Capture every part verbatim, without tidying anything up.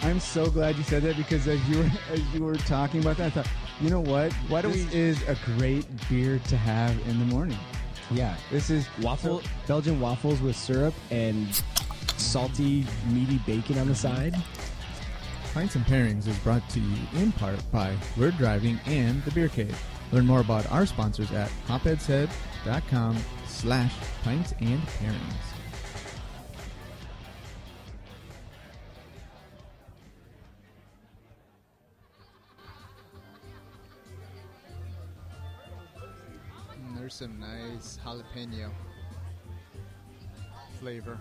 I'm so glad you said that because as you were as you were talking about that, I thought, you know what? Why do this we- is a great beer to have in the morning. Yeah. This is Waffle, Belgian waffles with syrup and salty, meaty bacon on the side. Pints and Pairings is brought to you in part by We're Driving and The Beer Cave. Learn more about our sponsors at hopheadshead.com slash pints and pairings. And there's some nice jalapeno flavor.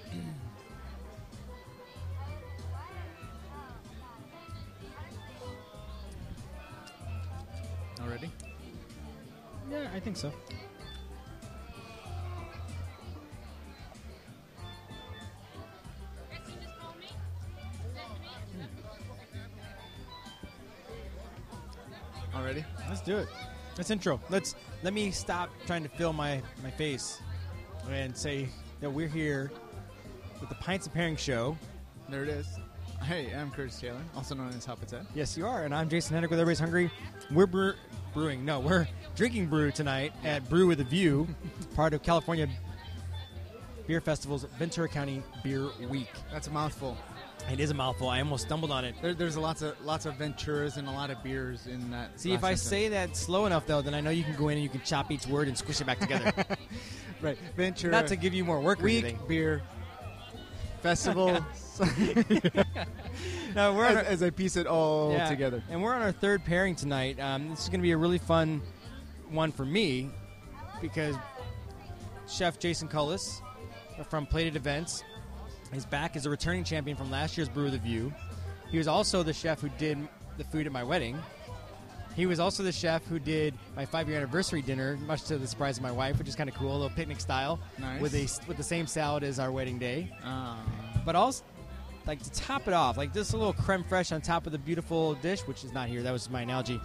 Already? Yeah, I think so. Already? Let's do it. Let's intro. Let's let me stop trying to fill my, my face and say that we're here with the Pints and Pairing Show. There it is. Hey, I'm Curtis Taylor, also known as Hop It's Head. Yes, you are, and I'm Jason Hendrick with Everybody's Hungry. We're brew- brewing. No, we're drinking brew tonight at Brew with a View, part of California Beer Festival's Ventura County Beer Week. That's a mouthful. It is a mouthful. I almost stumbled on it. There, there's lots of lots of Venturas and a lot of beers in that. See, if I say that slow enough, though, then I know you can go in and you can chop each word and squish it back together. Right, Ventura. Not to give you more work or Week anything. beer festival. No, we're on as, our- as I piece it all Yeah, together. And we're on our third pairing tonight. Um, this is going to be a really fun one for me because Chef Jason Cullis from Plated Events is back as a returning champion from last year's Brew of the View. He was also the chef who did the food at my wedding. He was also the chef who did my five-year anniversary dinner, much to the surprise of my wife, which is kind of cool, a little picnic style, Nice. with a with the same salad as our wedding day. Uh, But also, like to top it off, like just a little creme fraiche on top of the beautiful dish, which is not here. That was my analogy.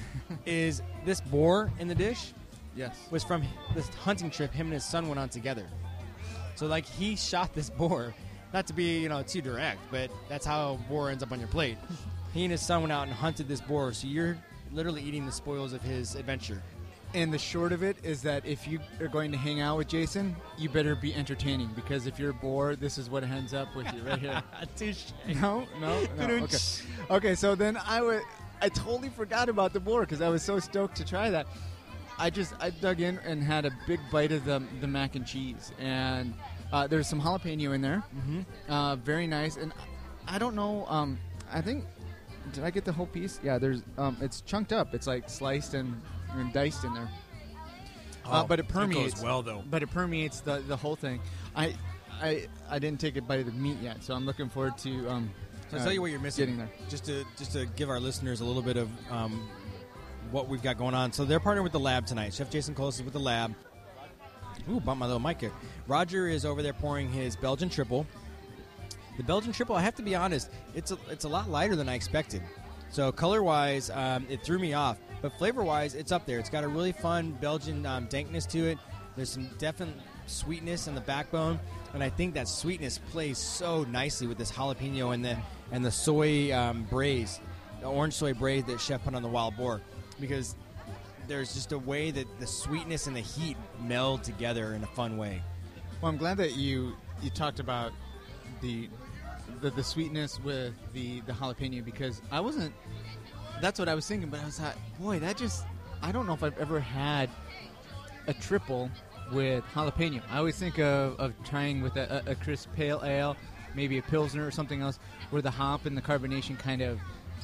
Is this boar in the dish yes. was from this hunting trip him and his son went on together. So like he shot this boar, not to be you know too direct, but that's how boar ends up on your plate. He and his son went out and hunted this boar, so you're literally eating the spoils of his adventure. And the short of it is that if you are going to hang out with Jason, you better be entertaining because if you're bored, this is what ends up with you right here. Touche. No, no, no. Okay. Okay, so then I would. I totally forgot about the boar because I was so stoked to try that. I just I dug in and had a big bite of the the mac and cheese, and uh, there's some jalapeno in there. Mhm. Uh, very nice, and I don't know. Um, I think did I get the whole piece? Yeah, there's. Um, it's chunked up. It's like sliced and, and diced in there. uh, Oh, but it that permeates goes well, though. But it permeates the, the whole thing. I I I didn't take a bite of the meat yet, so I'm looking forward to. Um, So I'll uh, tell you what you're missing. Getting there. Just to just to give our listeners a little bit of um, what we've got going on. So they're partnering with the Lab tonight. Chef Jason Close is with the Lab. Ooh, bumped my little mic here. Roger is over there pouring his Belgian triple. The Belgian triple, I have to be honest, it's a, it's a lot lighter than I expected. So color-wise, um, it threw me off. But flavor-wise, it's up there. It's got a really fun Belgian um, dankness to it. There's some definite sweetness in the backbone, and I think that sweetness plays so nicely with this jalapeno and the and the soy um, braise, the orange soy braise that Chef put on the wild boar, because there's just a way that the sweetness and the heat meld together in a fun way. Well, I'm glad that you you talked about the the, the sweetness with the, the jalapeno because I wasn't. That's what I was thinking, but I was like, boy, that just. I don't know if I've ever had a triple with jalapeno. I always think of, of trying with a, a, a crisp pale ale, maybe a pilsner or something else, where the hop and the carbonation kind of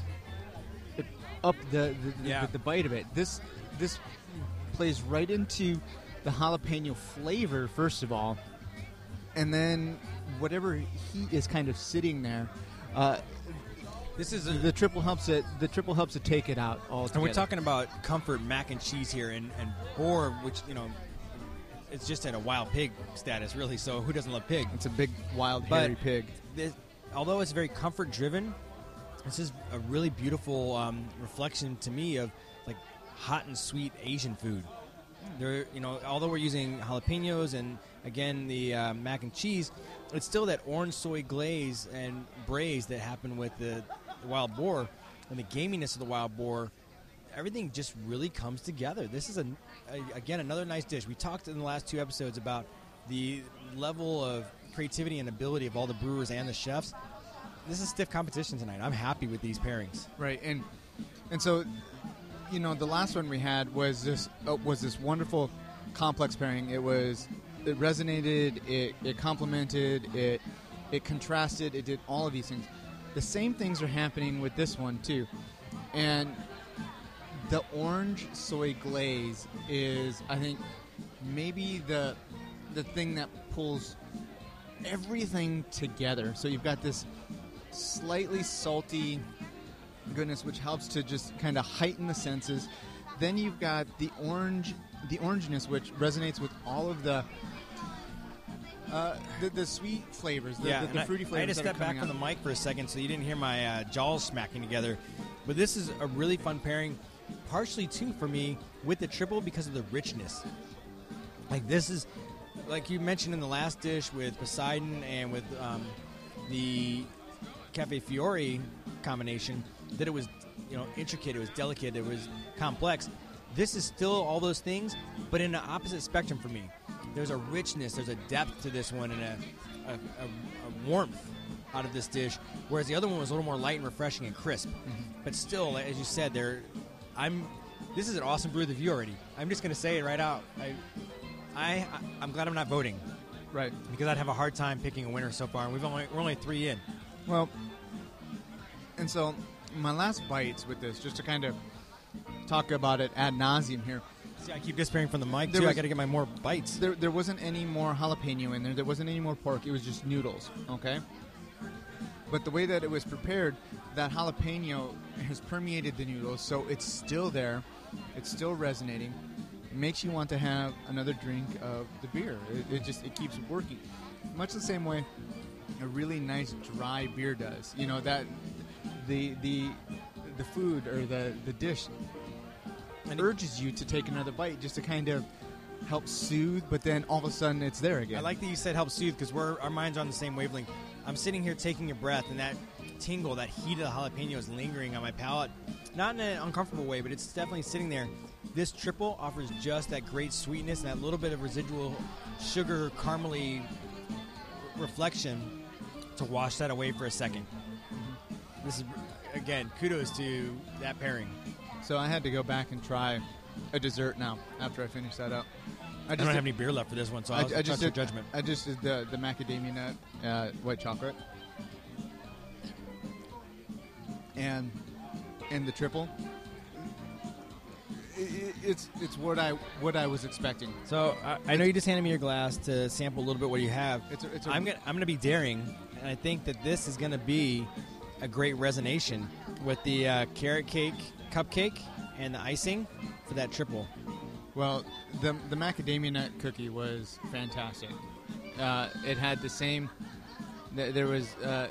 up the the, Yeah. the, the bite of it. This this plays right into the jalapeno flavor, first of all, and then whatever heat is kind of sitting there. Uh, This is the triple helps it. The triple helps it take it out all. And we're talking about comfort mac and cheese here, and, and boar, which, you know, it's just at a wild pig status, really. So who doesn't love pig? It's a big, wild, But hairy pig. This, although it's very comfort driven, this is a really beautiful um, reflection to me of like hot and sweet Asian food. There, you know, although we're using jalapenos and Again, the uh, mac and cheese, it's still that orange soy glaze and braise that happened with the, the wild boar and the gaminess of the wild boar. Everything just really comes together. This is, a, a again, another nice dish. We talked in the last two episodes about the level of creativity and ability of all the brewers and the chefs. This is stiff competition tonight. I'm happy with these pairings. Right, and and so, you know, the last one we had was this uh, was this wonderful complex pairing. It was it resonated, it it complemented, it it contrasted, it did all of these things. The same things are happening with this one too, and the orange soy glaze is, I think, maybe the the thing that pulls everything together. So you've got this slightly salty goodness, which helps to just kind of heighten the senses. Then you've got the orange, the orangeness, which resonates with all of the uh, the, the sweet flavors, the, yeah, the, the fruity I, flavors. I had to that step are back coming from out. the mic for a second, so you didn't hear my uh, jaws smacking together. But this is a really fun pairing, partially too for me with the triple because of the richness. Like this is, like you mentioned in the last dish with Poseidon and with um, the Cafe Fiore combination, that it was, you know, intricate, it was delicate, it was complex. This is still all those things, but in an opposite spectrum for me. There's a richness, there's a depth to this one, and a, a, a, a warmth out of this dish, whereas the other one was a little more light and refreshing and crisp. Mm-hmm. But still, as you said, there, I'm. This is an awesome brew of the view already. I'm just going to say it right out. I, I, I'm glad I'm not voting, Right. because I'd have a hard time picking a winner so far, and we've only we're only three in. Well, and so my last bites with this, just to kind of talk about it ad nauseum here. See, I keep disappearing from the mic There too. I was- got to get my more bites. There, there wasn't any more jalapeno in there. There wasn't any more pork. It was just noodles, okay? But the way that it was prepared, that jalapeno has permeated the noodles, so it's still there. It's still resonating. It makes you want to have another drink of the beer. It, it just it keeps working. Much the same way a really nice dry beer does. You know, that the the the food or the, the dish And it- urges you to take another bite just to kind of help soothe, but then all of a sudden it's there again. I like that you said help soothe because we're our minds are on the same wavelength. I'm sitting here taking a breath, and that tingle, that heat of the jalapeno is lingering on my palate. Not in an uncomfortable way, but it's definitely sitting there. This triple offers just that great sweetness and that little bit of residual sugar, caramely reflection to wash that away for a second. This is, again, kudos to that pairing. So I had to go back and try a dessert now after I finished that up. I, don't have any beer left for this one, so I, I'll I trust just your did, judgment. I just did the, the macadamia nut uh, white chocolate and and the triple. I- I- It's it's what I what I was expecting. So I, I know you just handed me your glass to sample a little bit what you have. It's a, it's a, I'm gonna I'm gonna be daring, and I think that this is gonna be a great resonation with the uh, carrot cake cupcake and the icing for that triple. Well, the the macadamia nut cookie was fantastic. Uh, it had the same. Th- there was uh,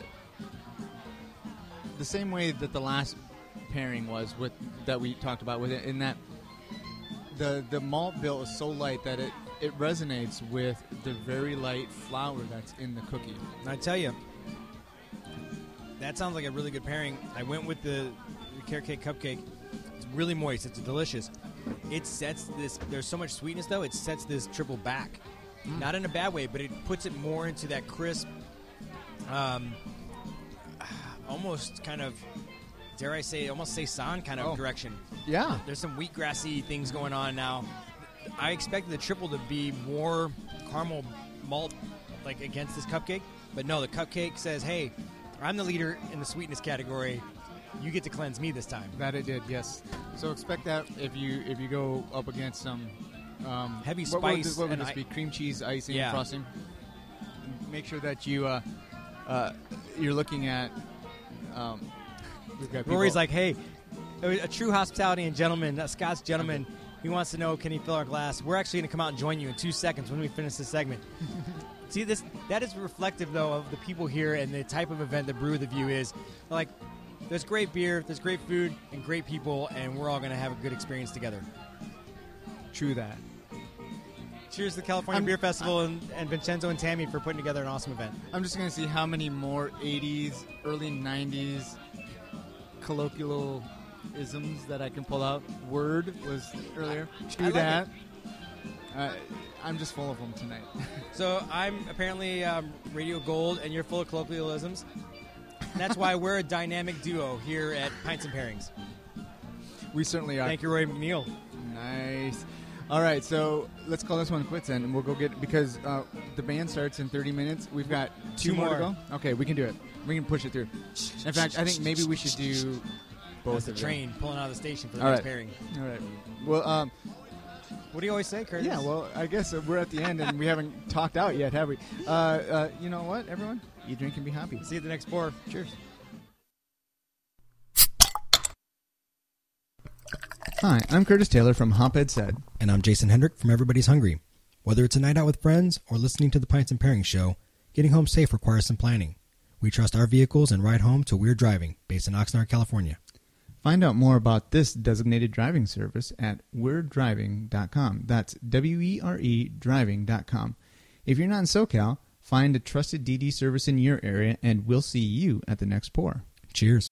the same way that the last pairing was with that we talked about with it. In that the the malt bill is so light that it it resonates with the very light flour that's in the cookie. And I tell you, that sounds like a really good pairing. I went with the, the carrot cake cupcake. It's really moist. It's delicious. It sets this. There's so much sweetness though. It sets this triple back, Mm. not in a bad way, but it puts it more into that crisp, um, almost kind of, dare I say, almost saison kind of Oh. direction. Yeah, There's some wheatgrassy things going on now. I expected the triple to be more caramel malt, like against this cupcake, but no. The cupcake says, "Hey, I'm the leader in the sweetness category. You get to cleanse me this time." that it did. Yes. So expect that if you if you go up against some um, Heavy what would spice this, what would and this I- be? Cream cheese icing, Yeah. frosting. Make sure that you uh, uh, you're looking at. Um, we've got Rory's people- like, "Hey, a true hospitality and gentleman, a Scots gentleman. He wants to know, can he fill our glass? We're actually going to come out and join you in two seconds when we finish this segment." See, this that is reflective, though, of the people here and the type of event the Brew of the View is. Like, there's great beer, there's great food, and great people, and we're all going to have a good experience together. True that. cheers to the California I'm- Beer Festival and, and Vincenzo and Tammy for putting together an awesome event. I'm just going to see how many more eighties, early nineties colloquialisms that I can pull out. Word was earlier. I Do like that. Uh, I'm just full of them tonight. So I'm apparently um, Radio Gold, and you're full of colloquialisms. And that's why we're a dynamic duo here at Pints and Pairings. We certainly are. Thank you, Roy McNeil. Nice. All right, so let's call this one quits then, and we'll go get because uh, the band starts in thirty minutes. We've got two, Two more to more. go. Okay, we can do it. We can push it through. In fact, I think maybe we should do both That's the of train pulling out of the station for the All next right. pairing. them. All right. Well, um, What do you always say, Curtis? yeah. Well, I guess uh, we're at the end, and we haven't talked out yet, have we? Uh, uh, you know what, everyone? You drink and be happy. See you at the next pour. Cheers. Hi, I'm Curtis Taylor from Hophead Said. And I'm Jason Hendrick from Everybody's Hungry. Whether it's a night out with friends or listening to the Pints and Pairings show, getting home safe requires some planning. We trust our vehicles and ride home to We're Driving, based in Oxnard, California. Find out more about this designated driving service at we're driving dot com. That's W E R E driving dot com. If you're not in SoCal, find a trusted D D service in your area, and we'll see you at the next pour. Cheers.